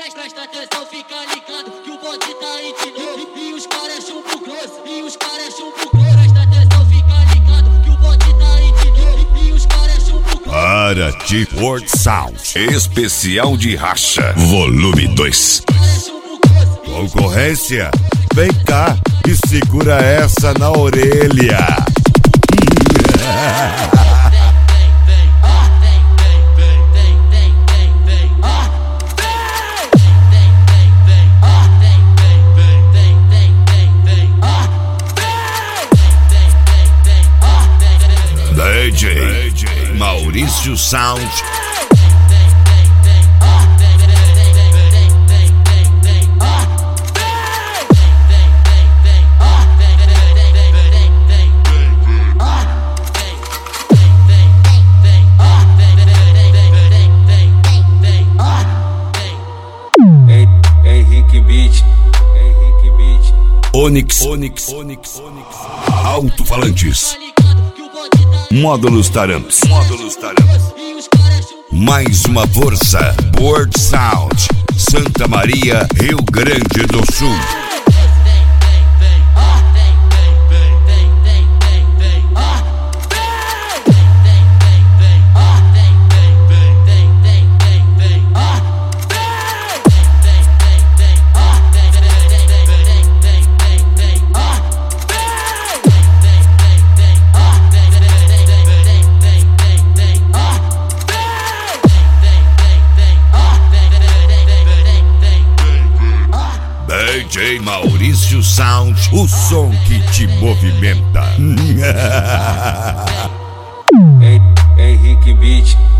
Presta atenção, fica ligado que o bonde tá aí de novo. E os caras é chumbo grosso, e os caras é chumbo grosso. Presta atenção, fica ligado que o bonde tá aí de novo. E os caras é chumbo grosso. Paraty World Sound especial de racha, volume 2. Concorrência, vem cá e segura essa na orelha. DJ Maurício Sound. Henrique Beat. Onyx. Alto-falantes. Módulos Taramps. Mais uma força. World Sound. Santa Maria, Rio Grande do Sul. DJ Maurício Sound, o som que te movimenta. Henrique Beat.